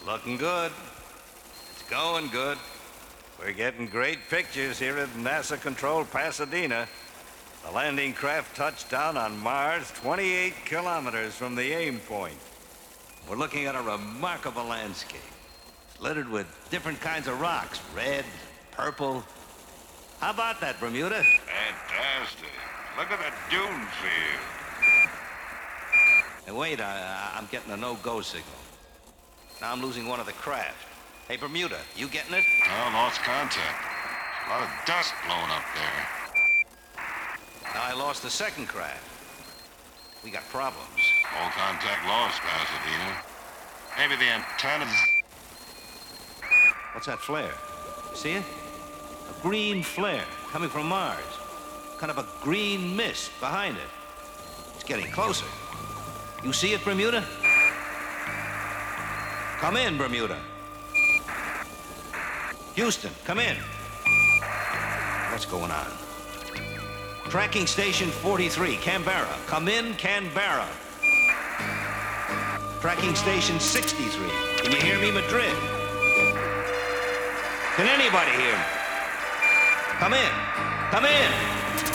Looking good. It's going good. We're getting great pictures here at NASA-controlled Pasadena. The landing craft touched down on Mars 28 kilometers from the aim point. We're looking at a remarkable landscape, littered with different kinds of rocks, red, purple. How about that, Bermuda? Fantastic. Look at the dune field. Hey, wait, I'm getting a no-go signal. Now I'm losing one of the craft. Hey, Bermuda, you getting it? Oh, lost contact. A lot of dust blowing up there. Now I lost the second craft. We got problems. All contact lost, Pasadena. Maybe the antennas... What's that flare? You see it? A green flare coming from Mars. Kind of a green mist behind it. It's getting closer. You see it, Bermuda? Come in, Bermuda. Houston, come in. What's going on? Tracking station 43, Canberra. Come in, Canberra. Tracking station 63. Can you hear me, Madrid? Can anybody hear me? Come in. Come in.